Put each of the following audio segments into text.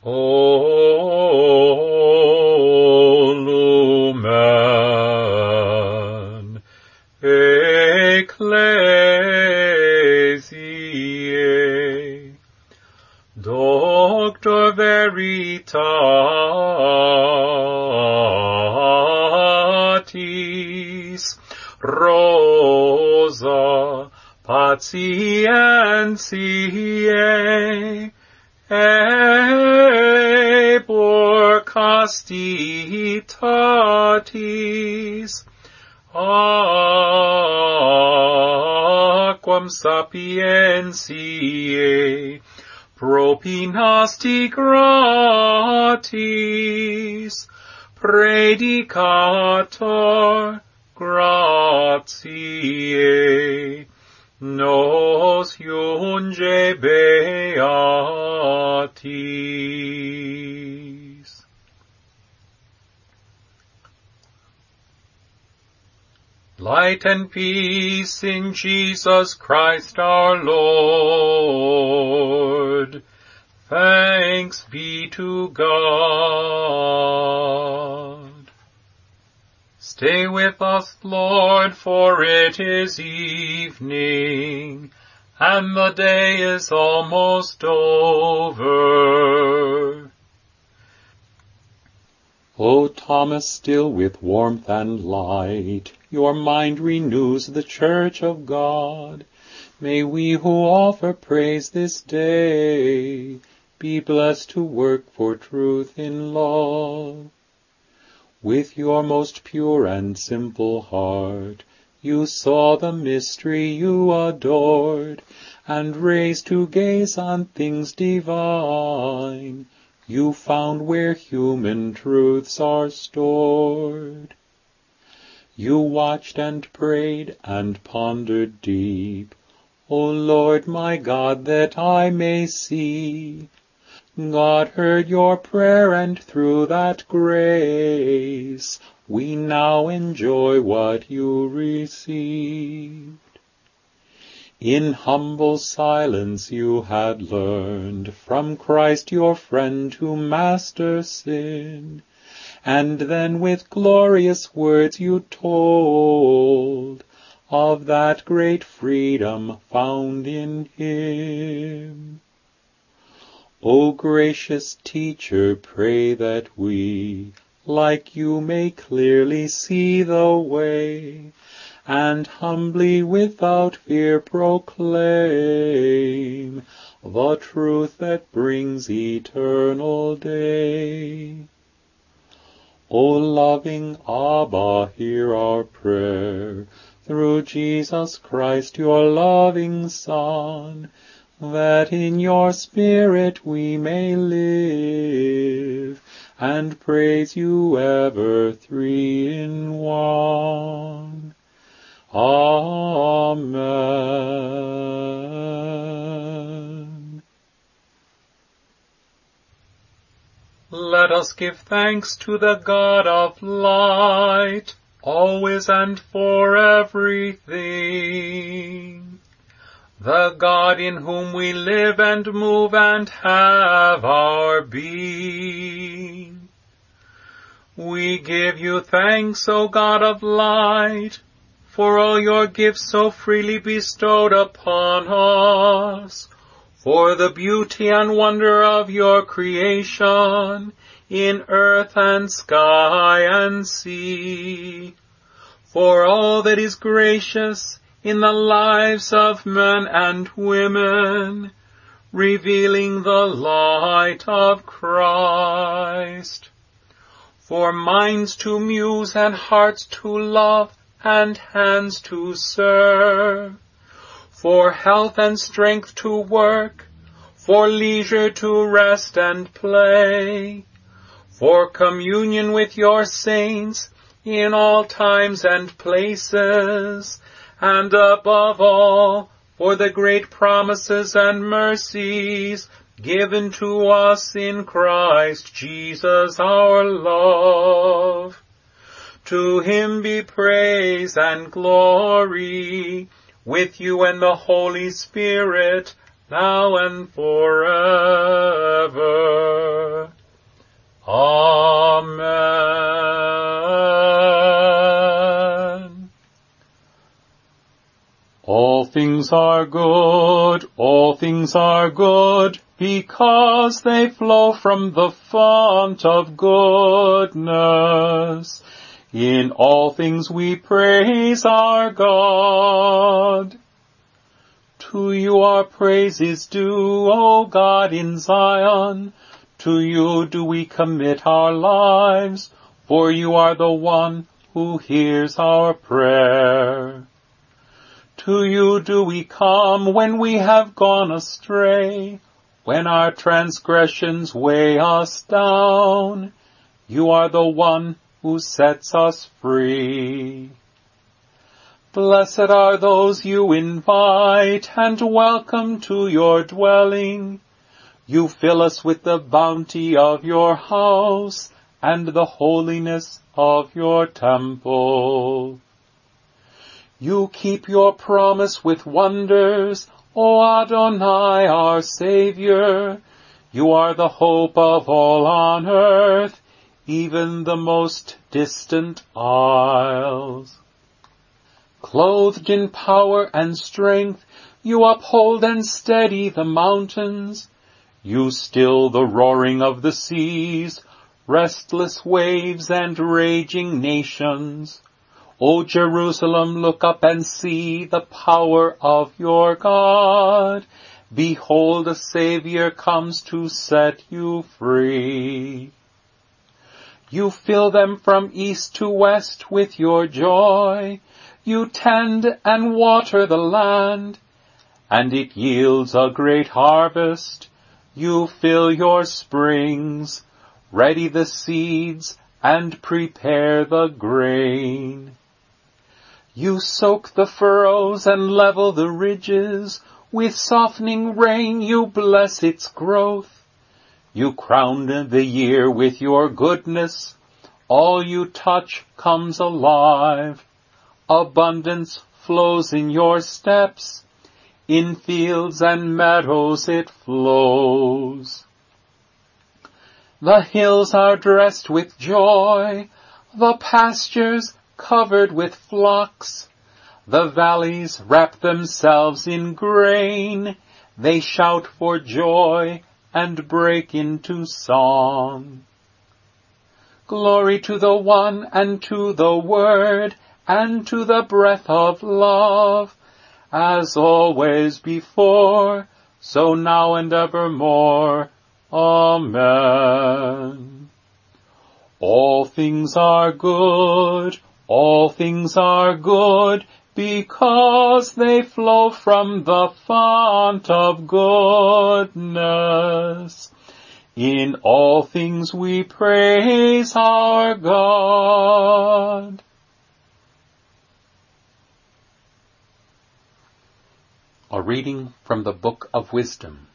O Lumen Ecclesiae, Doctor Veritatis, Rosa Patientiae, Ebor castitatis, aquam sapientiae, propinasti gratis, predicator gratiae, nos iunge beatis. Light and peace in Jesus Christ our Lord. Thanks be to God. Stay with us, Lord, for it is evening, and the day is almost over. O Thomas, still with warmth and light, your mind renews the Church of God. May we who offer praise this day be blessed to work for truth in love. With your most pure and simple heart, you saw the mystery you adored, and raised to gaze on things divine, you found where human truths are stored. You watched and prayed and pondered deep, O Lord my God, that I may see. God heard your prayer, and through that grace we now enjoy what you received. In humble silence you had learned from Christ your friend to master sin, and then with glorious words you told of that great freedom found in him. O gracious teacher, pray that we, like you, may clearly see the way, and humbly without fear proclaim the truth that brings eternal day. O loving Abba, hear our prayer, through Jesus Christ, your loving Son, that in your Spirit we may live, and praise you ever, three in one. Amen. Let us give thanks to the God of light, always and for everything. The God in whom we live and move and have our being. We give you thanks, O God of light, for all your gifts so freely bestowed upon us, for the beauty and wonder of your creation in earth and sky and sea, for all that is gracious in the lives of men and women, revealing the light of Christ, for minds to muse and hearts to love and hands to serve, for health and strength to work, for leisure to rest and play, for communion with your saints in all times and places, and above all, for the great promises and mercies given to us in Christ Jesus our love. To him be praise and glory, with you and the Holy Spirit, now and forever. things are good, because they flow from the fount of goodness. In all things we praise our God. To you our praise is due, O God in Zion. To you do we commit our lives, for you are the one who hears our prayer. To you do we come when we have gone astray, when our transgressions weigh us down. You are the one who sets us free. Blessed are those you invite and welcome to your dwelling. You fill us with the bounty of your house and the holiness of your temple. You keep your promise with wonders, O Adonai, our Savior. You are the hope of all on earth, even the most distant isles. Clothed in power and strength, you uphold and steady the mountains. You still the roaring of the seas, restless waves and raging nations. O Jerusalem, look up and see the power of your God. Behold, a Savior comes to set you free. You fill them from east to west with your joy. You tend and water the land, and it yields a great harvest. You fill your springs, ready the seeds, and prepare the grain. You soak the furrows and level the ridges. With softening rain you bless its growth. You crown the year with your goodness. All you touch comes alive. Abundance flows in your steps. In fields and meadows it flows. The hills are dressed with joy, the pastures covered with flocks. The valleys wrap themselves in grain. They shout for joy and break into song. Glory to the One and to the Word and to the breath of love, as always before, so now and evermore. Amen. All things are good, because they flow from the fount of goodness. In all things we praise our God. A reading from the Book of Wisdom.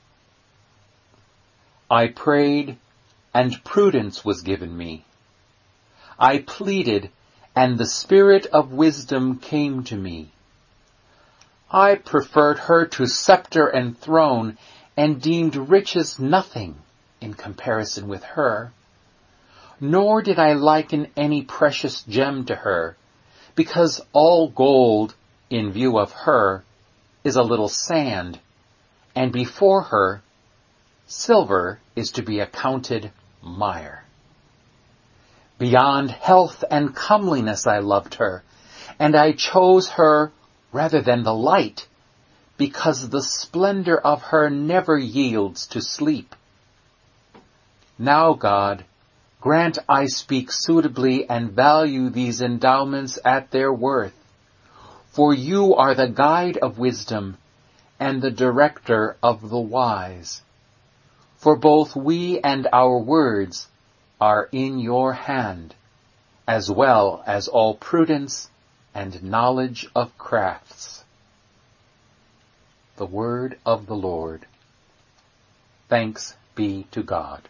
I prayed, and prudence was given me. I pleaded, and the spirit of wisdom came to me. I preferred her to scepter and throne, and deemed riches nothing in comparison with her. Nor did I liken any precious gem to her, because all gold, in view of her, is a little sand, and before her, silver is to be accounted mire. Beyond health and comeliness I loved her, and I chose her rather than the light, because the splendor of her never yields to sleep. Now, God, grant I speak suitably and value these endowments at their worth. For you are the guide of wisdom and the director of the wise. For both we and our words are in your hand, as well as all prudence and knowledge of crafts. The word of the Lord. Thanks be to God.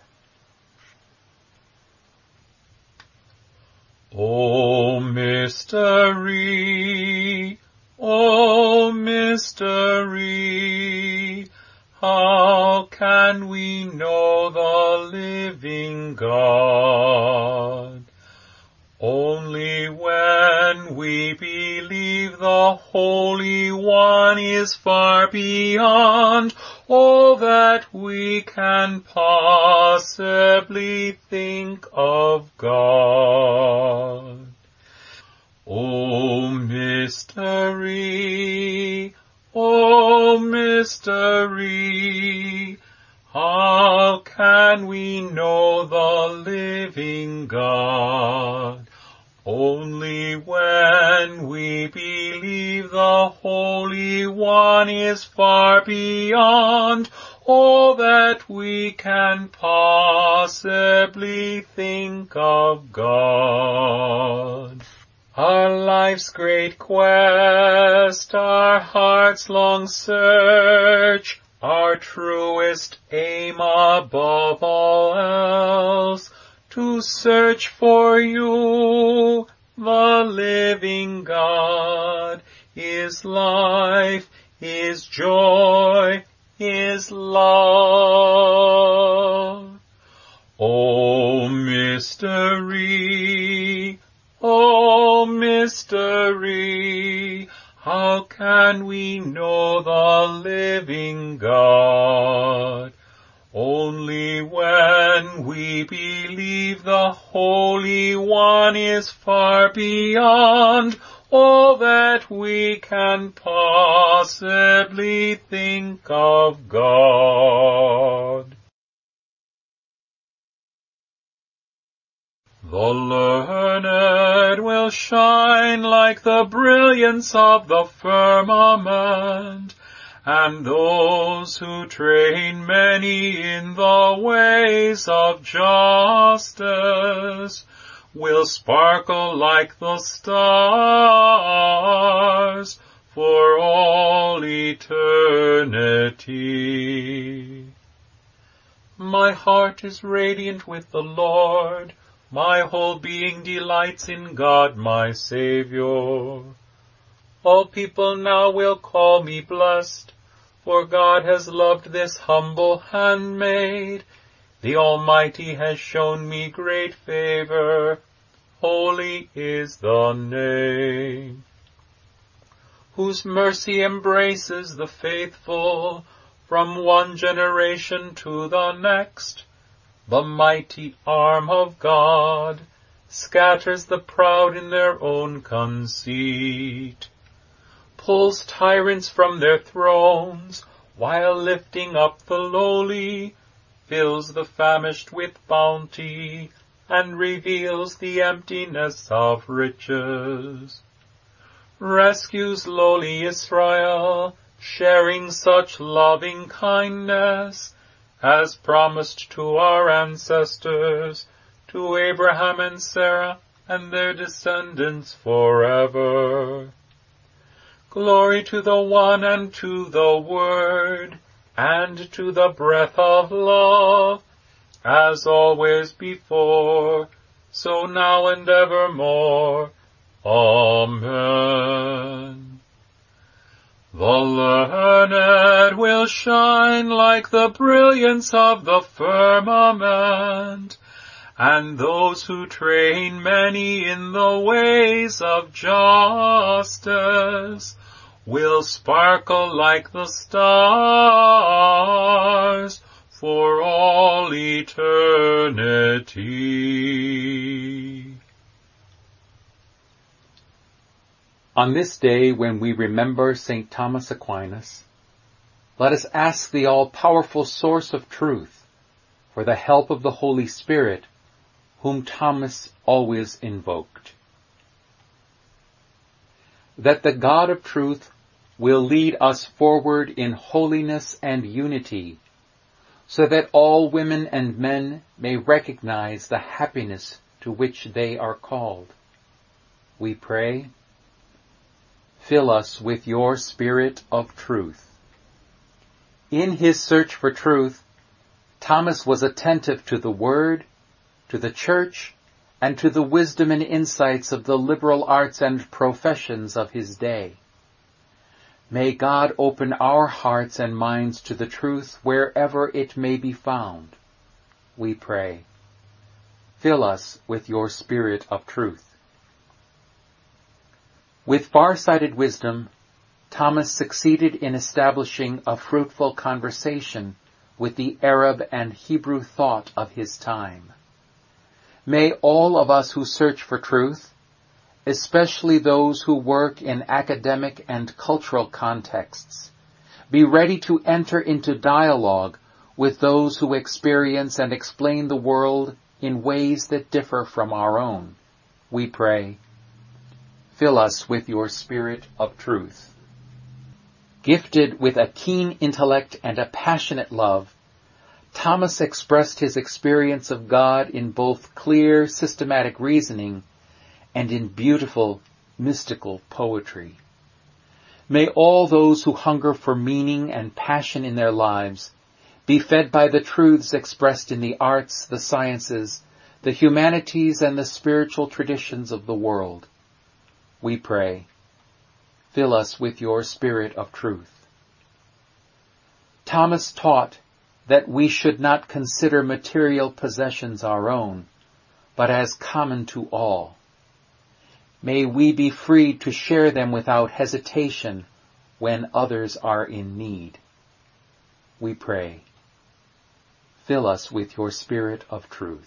O mystery, O mystery, how can we know the living God? Only when we believe the the Holy One is far beyond all that we can possibly think of God. O mystery, how can we know the living God? Only when we believe the Holy One is far beyond all that we can possibly think of God. Our life's great quest, our heart's long search, our truest aim above all else, to search for you, the living God, is life, is joy, is love. O mystery, how can we know the living God? Only when we believe the Holy One is far beyond all that we can possibly think of God. The learned will shine like the brilliance of the firmament, and those who train many in the ways of justice will sparkle like the stars for all eternity. My heart is radiant with the Lord. My whole being delights in God my Savior. All people now will call me blessed, for God has loved this humble handmaid. The Almighty has shown me great favor. Holy is the name. Whose mercy embraces the faithful from one generation to the next. The mighty arm of God scatters the proud in their own conceit, pulls tyrants from their thrones, while lifting up the lowly, fills the famished with bounty, and reveals the emptiness of riches. Rescues lowly Israel, sharing such loving kindness, as promised to our ancestors, to Abraham and Sarah and their descendants forever. Glory to the One and to the Word and to the breath of love, as always before, so now and evermore. Amen. The learned will shine like the brilliance of the firmament, and those who train many in the ways of justice will sparkle like the stars for all eternity. On this day when we remember St. Thomas Aquinas, let us ask the all-powerful source of truth for the help of the Holy Spirit, whom Thomas always invoked. That the God of truth will lead us forward in holiness and unity, so that all women and men may recognize the happiness to which they are called. We pray, fill us with your Spirit of truth. In his search for truth, Thomas was attentive to the Word, to the Church, and to the wisdom and insights of the liberal arts and professions of his day. May God open our hearts and minds to the truth wherever it may be found. We pray, fill us with your Spirit of truth. With far-sighted wisdom, Thomas succeeded in establishing a fruitful conversation with the Arab and Hebrew thought of his time. May all of us who search for truth, especially those who work in academic and cultural contexts, be ready to enter into dialogue with those who experience and explain the world in ways that differ from our own. We pray, fill us with your Spirit of truth. Gifted with a keen intellect and a passionate love, Thomas expressed his experience of God in both clear, systematic reasoning and in beautiful, mystical poetry. May all those who hunger for meaning and passion in their lives be fed by the truths expressed in the arts, the sciences, the humanities, and the spiritual traditions of the world. We pray, fill us with your Spirit of truth. Thomas taught that we should not consider material possessions our own, but as common to all. May we be free to share them without hesitation when others are in need. We pray, fill us with your Spirit of truth.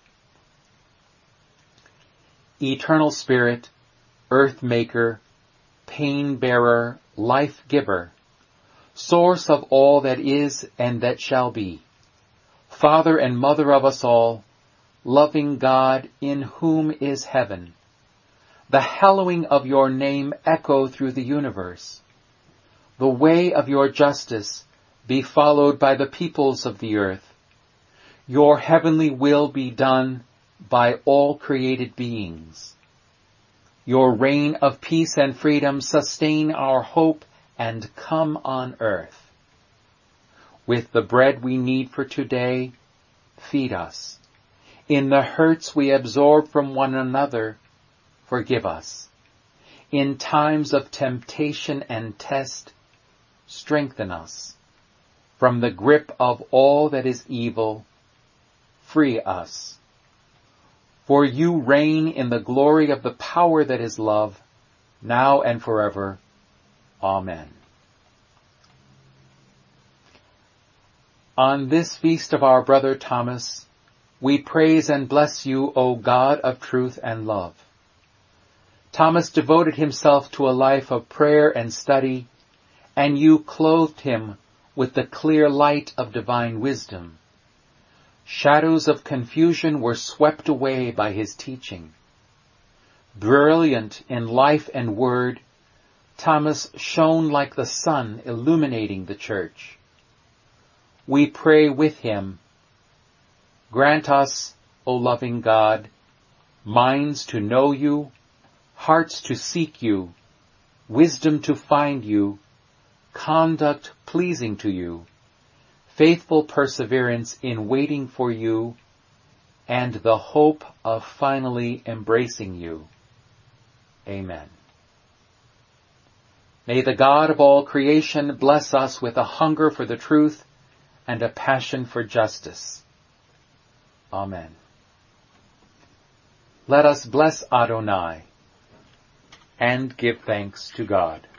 Eternal Spirit, earth maker, pain bearer, life giver, source of all that is and that shall be, Father and Mother of us all, loving God in whom is heaven, the hallowing of your name echo through the universe. The way of your justice be followed by the peoples of the earth. Your heavenly will be done by all created beings. Your reign of peace and freedom sustain our hope and come on earth. With the bread we need for today, feed us. In the hurts we absorb from one another, forgive us. In times of temptation and test, strengthen us. From the grip of all that is evil, free us. For you reign in the glory of the power that is love, now and forever. Amen. On this feast of our brother Thomas, we praise and bless you, O God of truth and love. Thomas devoted himself to a life of prayer and study, and you clothed him with the clear light of divine wisdom. Shadows of confusion were swept away by his teaching. Brilliant in life and word, Thomas shone like the sun illuminating the church. We pray with him. Grant us, O loving God, minds to know you, hearts to seek you, wisdom to find you, conduct pleasing to you, faithful perseverance in waiting for you, and the hope of finally embracing you. Amen. May the God of all creation bless us with a hunger for the truth and a passion for justice. Amen. Let us bless Adonai and give thanks to God.